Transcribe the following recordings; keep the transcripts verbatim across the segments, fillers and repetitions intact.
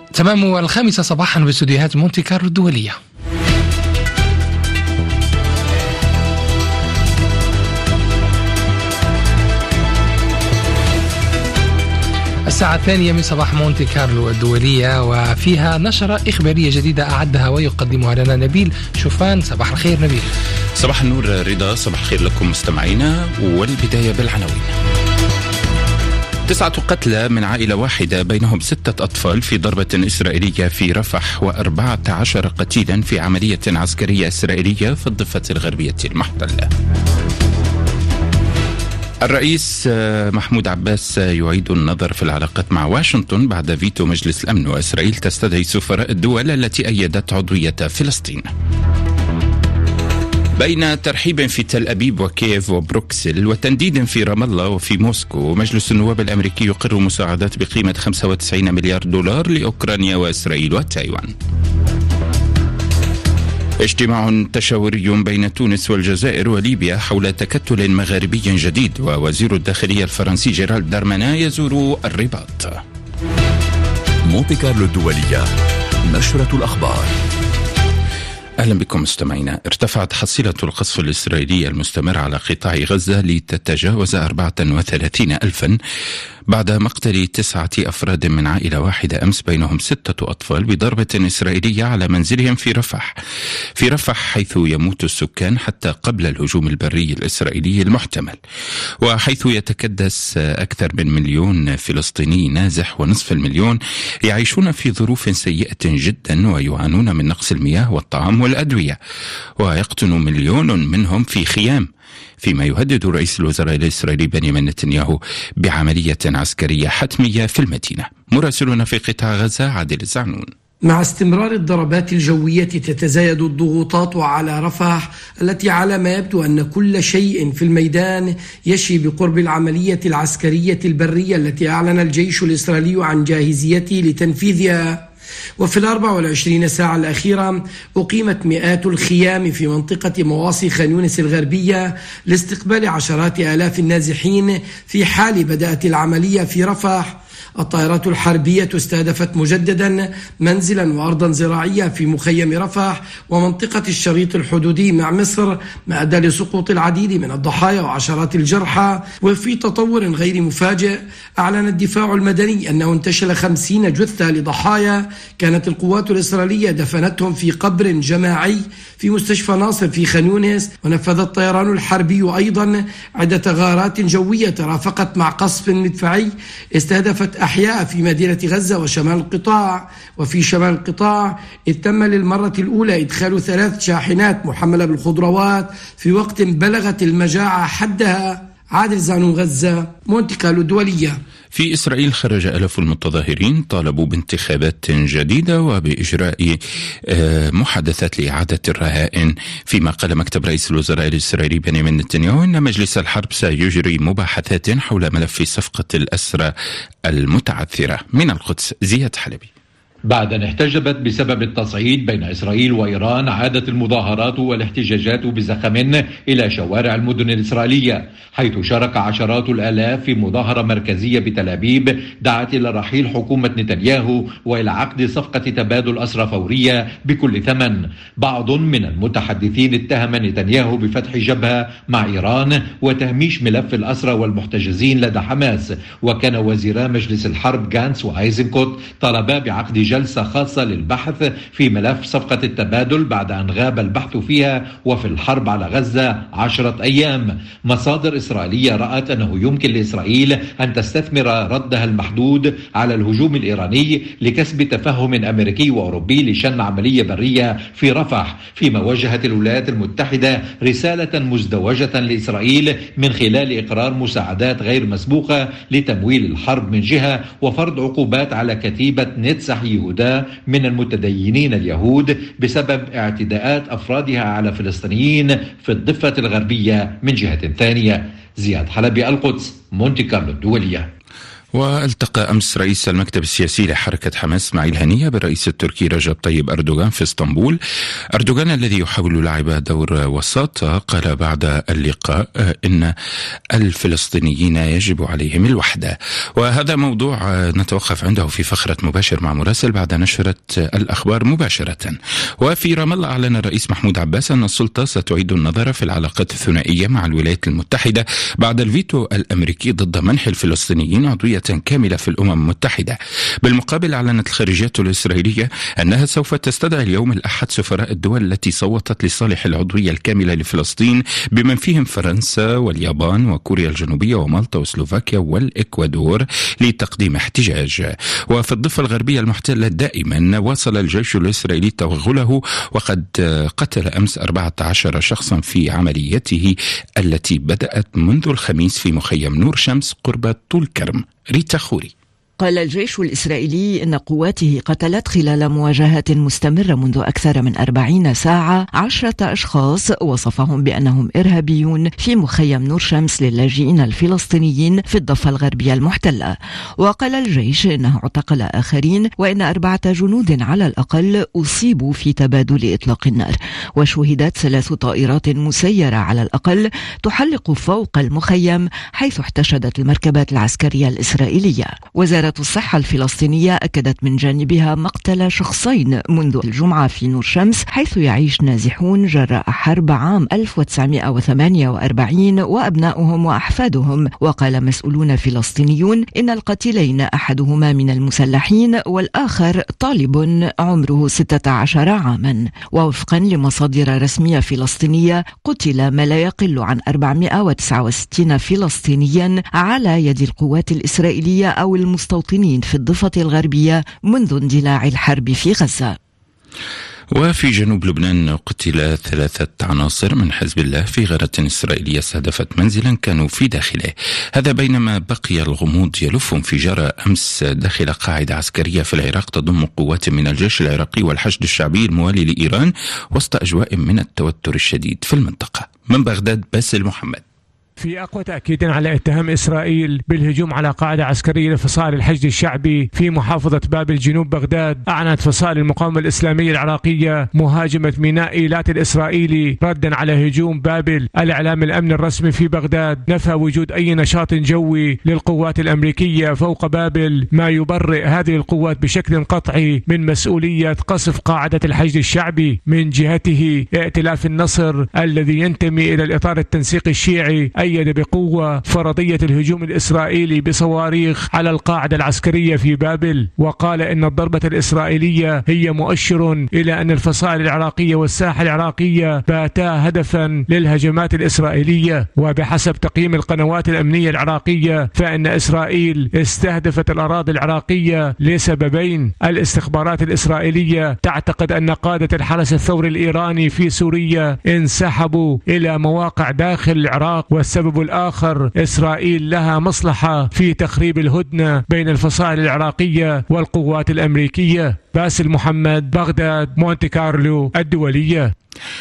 تمام الخامسة صباحا باستديوهات مونتي كارلو الدولية. الساعة الثانية من صباح مونتي كارلو الدولية، وفيها نشرة إخبارية جديدة أعدها ويقدمها لنا نبيل شوفان. صباح الخير نبيل. صباح النور رضا، صباح الخير لكم مستمعينا، والبداية بالعناوين. تسعة قتلى من عائلة واحدة بينهم ستة أطفال في ضربة إسرائيلية في رفح، وأربعة عشر قتيلا في عملية عسكرية إسرائيلية في الضفة الغربية المحتلة. الرئيس محمود عباس يعيد النظر في العلاقات مع واشنطن بعد فيتو مجلس الأمن، وإسرائيل تستدعي سفراء الدول التي أيدت عضوية فلسطين. بين ترحيب في تل أبيب وكييف وبروكسل وتنديد في رام الله وفي موسكو، مجلس النواب الأمريكي يقر مساعدات بقيمة خمسة وتسعين مليار دولار لأوكرانيا وإسرائيل وتايوان. اجتماع تشاوري بين تونس والجزائر وليبيا حول تكتل مغاربي جديد، ووزير الداخلية الفرنسي جيرالد دارمانا يزور الرباط. مونتي كارلو الدولية، نشرة الأخبار. أهلا بكم مستمعينا. ارتفعت حصيلة القصف الإسرائيلي المستمر على قطاع غزة لتتجاوز أربعة وثلاثين ألفا بعد مقتل تسعة أفراد من عائلة واحدة أمس، بينهم ستة أطفال، بضربة إسرائيلية على منزلهم في رفح في رفح حيث يموت السكان حتى قبل الهجوم البري الإسرائيلي المحتمل، وحيث يتكدس أكثر من مليون فلسطيني نازح، ونصف المليون يعيشون في ظروف سيئة جدا ويعانون من نقص المياه والطعام والأدوية، ويقطن مليون منهم في خيام، فيما يهدد رئيس الوزراء الإسرائيلي بنيامين نتنياهو بعملية عسكرية حتمية في المدينة. مراسلنا في قطاع غزة عادل الزعنون. مع استمرار الضربات الجوية تتزايد الضغوطات على رفح، التي على ما يبدو أن كل شيء في الميدان يشي بقرب العملية العسكرية البرية التي أعلن الجيش الإسرائيلي عن جاهزيته لتنفيذها. وفي الأربع والعشرين ساعة الأخيرة أقيمت مئات الخيام في منطقة مواصي خان يونس الغربية لاستقبال عشرات آلاف النازحين في حال بدأت العملية في رفح. الطائرات الحربية استهدفت مجددا منزلا وأرضا زراعية في مخيم رفح ومنطقة الشريط الحدودي مع مصر، ما أدى لسقوط العديد من الضحايا وعشرات الجرحى. وفي تطور غير مفاجئ، أعلن الدفاع المدني أنه انتشل خمسين جثة لضحايا كانت القوات الإسرائيلية دفنتهم في قبر جماعي في مستشفى ناصر في خان يونس. ونفذ الطيران الحربي أيضا عدة غارات جوية رافقت مع قصف مدفعي استهدفت أحياء في مدينة غزة وشمال القطاع. وفي شمال القطاع إذ تم للمرة الأولى إدخال ثلاث شاحنات محملة بالخضروات في وقت بلغت المجاعة حدها. عادل زعنون، غزة، مونتي كارلو الدولية. في إسرائيل خرج آلاف المتظاهرين طالبوا بانتخابات جديدة وبإجراء محادثات لإعادة الرهائن، فيما قال مكتب رئيس الوزراء الإسرائيلي بنيامين نتنياهو إن مجلس الحرب سيجري مباحثات حول ملف صفقة الأسرى المتعثرة. من القدس زياد حلبي. بعد أن احتجبت بسبب التصعيد بين إسرائيل وإيران، عادت المظاهرات والاحتجاجات بزخم إلى شوارع المدن الإسرائيلية، حيث شارك عشرات الآلاف في مظاهرة مركزية بتل أبيب دعت إلى رحيل حكومة نتنياهو وإلى عقد صفقة تبادل أسرى فورية بكل ثمن. بعض من المتحدثين اتهم نتنياهو بفتح جبهة مع إيران وتهميش ملف الأسرى والمحتجزين لدى حماس. وكان وزيرا مجلس الحرب جانس وأيزنكوت طلبا بعقد جلسة خاصة للبحث في ملف صفقة التبادل بعد أن غاب البحث فيها وفي الحرب على غزة عشرة أيام. مصادر إسرائيلية رأت أنه يمكن لإسرائيل أن تستثمر ردها المحدود على الهجوم الإيراني لكسب تفهم أمريكي وأوروبي لشن عملية برية في رفح، فيما وجهت الولايات المتحدة رسالة مزدوجة لإسرائيل من خلال إقرار مساعدات غير مسبوقة لتمويل الحرب من جهة، وفرض عقوبات على كتيبة نتسح يهودا من المتدينين اليهود بسبب اعتداءات أفرادها على فلسطينيين في الضفة الغربية من جهة ثانية. زياد حلبي، القدس، مونتي كارلو الدولية. والتقى أمس رئيس المكتب السياسي لحركة حماس إسماعيل هنية بالرئيس التركي رجب طيب أردوغان في اسطنبول. أردوغان الذي يحاول لعب دور وساط قال بعد اللقاء إن الفلسطينيين يجب عليهم الوحدة، وهذا موضوع نتوقف عنده في فقرة مباشر مع مراسل بعد نشرة الأخبار مباشرة. وفي رام الله أعلن الرئيس محمود عباس أن السلطة ستعيد النظر في العلاقات الثنائية مع الولايات المتحدة بعد الفيتو الأمريكي ضد منح الفلسطينيين عضوية كاملة في الأمم المتحدة. بالمقابل أعلنت الخارجية الإسرائيلية أنها سوف تستدعي اليوم الأحد سفراء الدول التي صوتت لصالح العضوية الكاملة لفلسطين بمن فيهم فرنسا واليابان وكوريا الجنوبية ومالطا وسلوفاكيا والإكوادور لتقديم احتجاج. وفي الضفة الغربية المحتلة دائما واصل الجيش الإسرائيلي توغله، وقد قتل أمس أربعة عشر شخصا في عمليته التي بدأت منذ الخميس في مخيم نور شمس قرب طول كرم. ريتا خوري. قال الجيش الإسرائيلي إن قواته قتلت خلال مواجهات مستمرة منذ أكثر من أربعين ساعة عشرة أشخاص وصفهم بأنهم إرهابيون في مخيم نور شمس للاجئين الفلسطينيين في الضفة الغربية المحتلة. وقال الجيش إنه اعتقل آخرين وإن أربعة جنود على الأقل أصيبوا في تبادل إطلاق النار. وشهدت ثلاث طائرات مسيرة على الأقل تحلق فوق المخيم حيث احتشدت المركبات العسكرية الإسرائيلية. وزارة الصحة الفلسطينية أكدت من جانبها مقتل شخصين منذ الجمعة في نور شمس حيث يعيش نازحون جراء حرب عام ألف وتسعمائة وثمانية وأربعين وأبناؤهم وأحفادهم. وقال مسؤولون فلسطينيون إن القتيلين أحدهما من المسلحين والآخر طالب عمره ستة عشر عاما. ووفقا لمصادر رسمية فلسطينية قتل ما لا يقل عن أربعمائة وتسعة وستين فلسطينيا على يد القوات الإسرائيلية أو المستوطنين في الضفة الغربية منذ اندلاع الحرب في غزة. وفي جنوب لبنان قتل ثلاثة عناصر من حزب الله في غارة إسرائيلية استهدفت منزلا كانوا في داخله. هذا بينما بقي الغموض يلف انفجار أمس داخل قاعدة عسكرية في العراق تضم قوات من الجيش العراقي والحشد الشعبي الموالي لإيران وسط أجواء من التوتر الشديد في المنطقة. من بغداد باسل محمد. في أقوى تأكيد على اتهام إسرائيل بالهجوم على قاعدة عسكرية لفصائل الحشد الشعبي في محافظة بابل جنوب بغداد، أعلنت فصائل المقاومة الإسلامية العراقية مهاجمة ميناء إيلات الإسرائيلي ردا على هجوم بابل. الإعلام الأمن الرسمي في بغداد نفى وجود أي نشاط جوي للقوات الأمريكية فوق بابل، ما يبرئ هذه القوات بشكل قطعي من مسؤولية قصف قاعدة الحشد الشعبي. من جهته ائتلاف النصر الذي ينتمي إلى الإطار التنسيقي الشيعي أيد بقوة فرضية الهجوم الإسرائيلي بصواريخ على القاعدة العسكرية في بابل، وقال إن الضربة الإسرائيلية هي مؤشر إلى أن الفصائل العراقية والساحة العراقية باتا هدفا للهجمات الإسرائيلية. وبحسب تقييم القنوات الأمنية العراقية فإن إسرائيل استهدفت الأراضي العراقية لسببين. الاستخبارات الإسرائيلية تعتقد أن قادة الحرس الثوري الإيراني في سوريا انسحبوا إلى مواقع داخل العراق، والسبب الآخر إسرائيل لها مصلحة في تخريب الهدنة بين الفصائل العراقية والقوات الأمريكية. باسل محمد، بغداد، مونتي كارلو الدولية.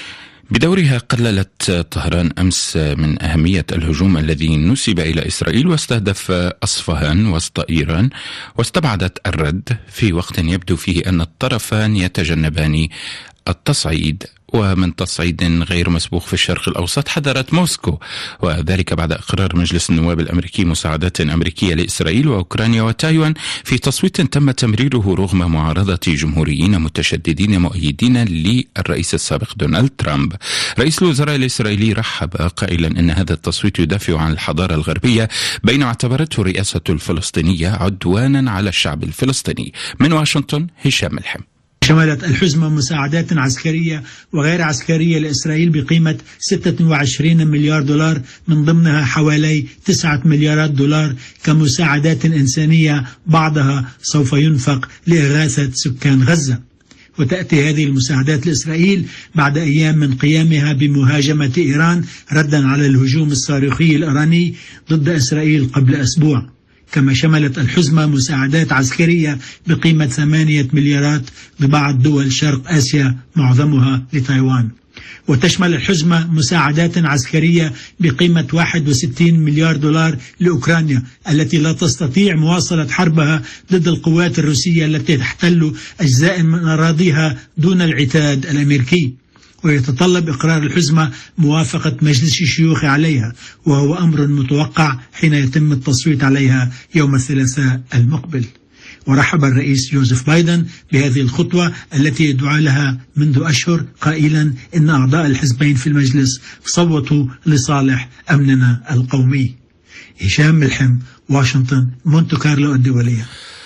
بدورها قللت طهران أمس من أهمية الهجوم الذي نسب إلى إسرائيل واستهدف أصفهان وسط إيران، واستبعدت الرد في وقت يبدو فيه أن الطرفان يتجنبان التصعيد. ومن تصعيد غير مسبوق في الشرق الأوسط حذرت موسكو، وذلك بعد إقرار مجلس النواب الأمريكي مساعدات أمريكية لإسرائيل وأوكرانيا وتايوان في تصويت تم تمريره رغم معارضة جمهوريين متشددين مؤيدين للرئيس السابق دونالد ترامب. رئيس الوزراء الإسرائيلي رحب قائلا إن هذا التصويت يدافع عن الحضارة الغربية، بينما اعتبرته الرئاسة الفلسطينية عدوانا على الشعب الفلسطيني. من واشنطن هشام ملحم. شملت الحزمة مساعدات عسكرية وغير عسكرية لإسرائيل بقيمة ستة وعشرين مليار دولار، من ضمنها حوالي تسعة مليارات دولار كمساعدات إنسانية، بعضها سوف ينفق لإغاثة سكان غزة. وتأتي هذه المساعدات لإسرائيل بعد أيام من قيامها بمهاجمة إيران ردا على الهجوم الصاروخي الإيراني ضد إسرائيل قبل أسبوع. كما شملت الحزمة مساعدات عسكرية بقيمة ثمانية مليارات لبعض دول شرق آسيا معظمها لتايوان. وتشمل الحزمة مساعدات عسكرية بقيمة واحد وستين مليار دولار لأوكرانيا التي لا تستطيع مواصلة حربها ضد القوات الروسية التي تحتل أجزاء من أراضيها دون العتاد الأمريكي، ويتطلب إقرار الحزمة موافقة مجلس الشيوخ عليها، وهو أمر متوقع حين يتم التصويت عليها يوم الثلاثاء المقبل. ورحب الرئيس جوزيف بايدن بهذه الخطوة التي يدعو لها منذ أشهر قائلا إن أعضاء الحزبين في المجلس صوتوا لصالح أمننا القومي. هشام ملحم، واشنطن، مونتو كارلو الدولية.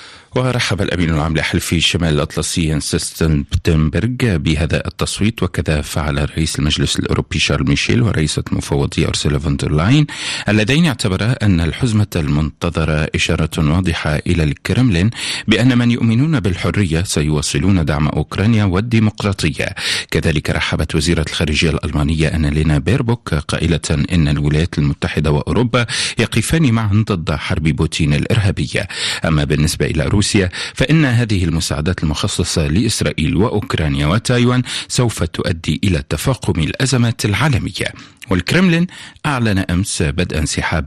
ورحب الأمين العام لحلف شمال الأطلسي ينس ستولتنبرغ بهذا التصويت، وكذا فعل رئيس المجلس الأوروبي شارل ميشيل ورئيسة المفوضية أرسولا فون دير لاين، اللذين اعتبرا أن الحزمة المنتظرة إشارة واضحة إلى الكرملين بأن من يؤمنون بالحرية سيواصلون دعم أوكرانيا والديمقراطية. كذلك رحبت وزيرة الخارجية الألمانية أنالينا بيربوك قائلة إن الولايات المتحدة وأوروبا يقفان معا ضد حرب بوتين الإرهابية. أما بالنسبة إلى روسيا فإن هذه المساعدات المخصصة لإسرائيل وأوكرانيا وتايوان سوف تؤدي إلى تفاقم الأزمات العالمية. والكرملين أعلن أمس بدء انسحاب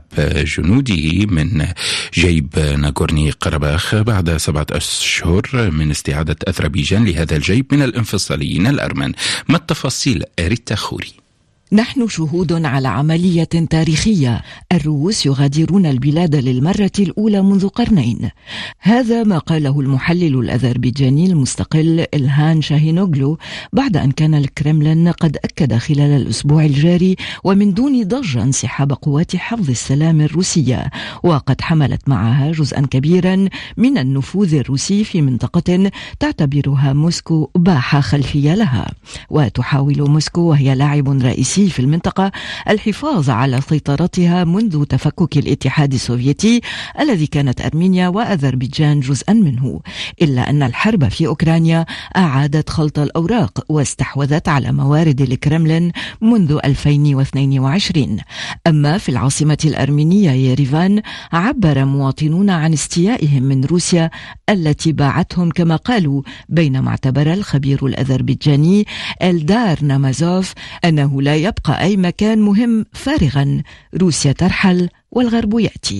جنوده من جيب ناغورني قرباخ بعد سبعة أشهر من استعادة أذربيجان لهذا الجيب من الانفصاليين الأرمن. ما التفاصيل؟ ريتا خوري. نحن شهود على عملية تاريخية. الروس يغادرون البلاد للمرة الأولى منذ قرنين. هذا ما قاله المحلل الأذربيجاني المستقل إلهان شاهينوغلو بعد أن كان الكرملين قد أكد خلال الأسبوع الجاري ومن دون ضجة انسحاب قوات حفظ السلام الروسية، وقد حملت معها جزءا كبيرا من النفوذ الروسي في منطقة تعتبرها موسكو باحة خلفية لها. وتحاول موسكو وهي لاعب رئيسي في المنطقة الحفاظ على سيطرتها منذ تفكك الاتحاد السوفيتي الذي كانت أرمينيا وأذربيجان جزءا منه، إلا أن الحرب في أوكرانيا أعادت خلط الأوراق واستحوذت على موارد الكرملين منذ ألفين واثنين وعشرين. أما في العاصمة الأرمينية ييريفان عبر مواطنون عن استيائهم من روسيا التي باعتهم كما قالوا، بينما اعتبر الخبير الأذربيجاني إلدار نامازوف أنه لا يبقى أي مكان مهم فارغا، روسيا ترحل والغرب يأتي.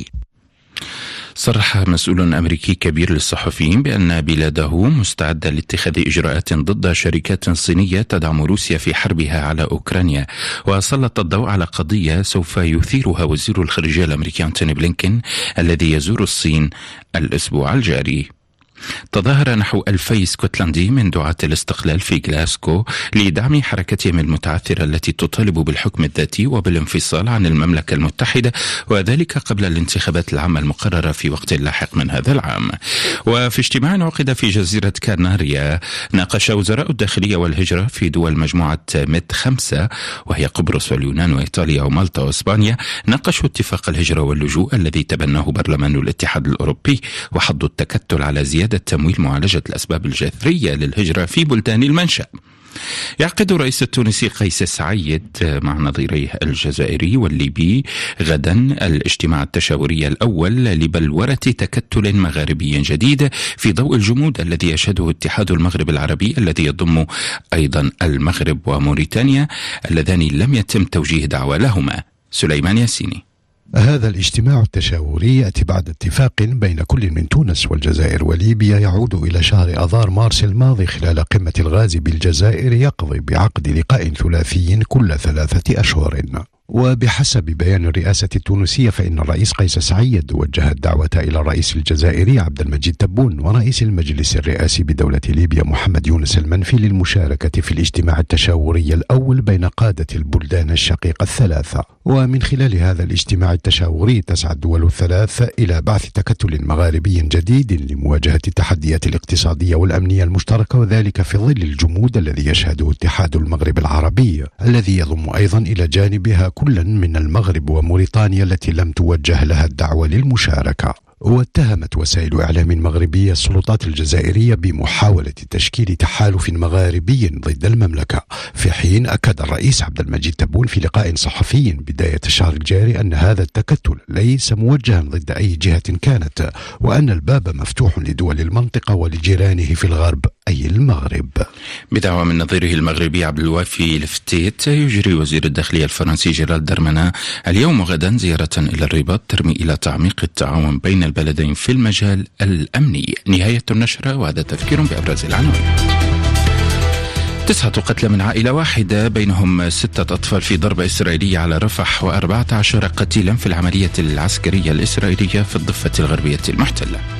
صرح مسؤول أمريكي كبير للصحفيين بأن بلاده مستعدة لاتخاذ إجراءات ضد شركات صينية تدعم روسيا في حربها على أوكرانيا، وسلط الضوء على قضية سوف يثيرها وزير الخارجية الأمريكي أنتوني بلينكين الذي يزور الصين الأسبوع الجاري. تظاهر نحو ألفي اسكتلندي من دعاة الاستقلال في غلاسكو لدعم حركتهم المتعثرة التي تطالب بالحكم الذاتي وبالانفصال عن المملكة المتحدة، وذلك قبل الانتخابات العامة المقررة في وقت لاحق من هذا العام. وفي اجتماع عقد في جزيرة كاناريا ناقش وزراء الداخلية والهجرة في دول مجموعة ميد خمسة وهي قبرص واليونان وإيطاليا ومالطا وإسبانيا، ناقشوا اتفاق الهجرة واللجوء الذي تبناه برلمان الاتحاد الأوروبي، وحضوا التكتل على زيادة تمويل معالجة الأسباب الجذرية للهجرة في بلدان المنشأ. يعقد الرئيس التونسي قيس سعيد مع نظيريه الجزائري والليبي غدا الاجتماع التشاوري الأول لبلورة تكتل مغاربي جديد في ضوء الجمود الذي يشهده اتحاد المغرب العربي الذي يضم أيضا المغرب وموريتانيا اللذان لم يتم توجيه دعوى لهما. سليمان ياسيني. هذا الاجتماع التشاوري يأتي بعد اتفاق بين كل من تونس والجزائر وليبيا يعود إلى شهر أذار مارس الماضي خلال قمة الغاز بالجزائر، يقضي بعقد لقاء ثلاثي كل ثلاثة أشهر. وبحسب بيان الرئاسة التونسية فإن الرئيس قيس سعيد وجه الدعوة إلى الرئيس الجزائري عبد المجيد تبون ورئيس المجلس الرئاسي بدولة ليبيا محمد يونس المنفي للمشاركة في الاجتماع التشاوري الأول بين قادة البلدان الشقيقة الثلاثة. ومن خلال هذا الاجتماع التشاوري تسعى الدول الثلاث إلى بعث تكتل مغاربي جديد لمواجهة التحديات الاقتصادية والأمنية المشتركة، وذلك في ظل الجمود الذي يشهده اتحاد المغرب العربي الذي يضم أيضا إلى جانبها كلا من المغرب وموريتانيا التي لم توجه لها الدعوة للمشاركة. واتهمت وسائل إعلام مغربية السلطات الجزائرية بمحاولة تشكيل تحالف مغاربي ضد المملكة، في حين أكد الرئيس عبد المجيد تبون في لقاء صحفي بداية الشهر الجاري أن هذا التكتل ليس موجها ضد أي جهة كانت، وأن الباب مفتوح لدول المنطقة ولجيرانه في الغرب أي المغرب. بدعوى من نظيره المغربي عبد الوافي لفتيت، يجري وزير الداخلية الفرنسي جيرالد دارمانا اليوم وغدا زيارة إلى الرباط ترمي إلى تعميق التعاون بين البلدين في المجال الأمني. نهاية النشرة، وهذا تذكير بأبرز العناوين. تسعة قتلى من عائلة واحدة بينهم ستة أطفال في ضربة إسرائيلية على رفح، وأربعة عشر قتيلا في العملية العسكرية الإسرائيلية في الضفة الغربية المحتلة.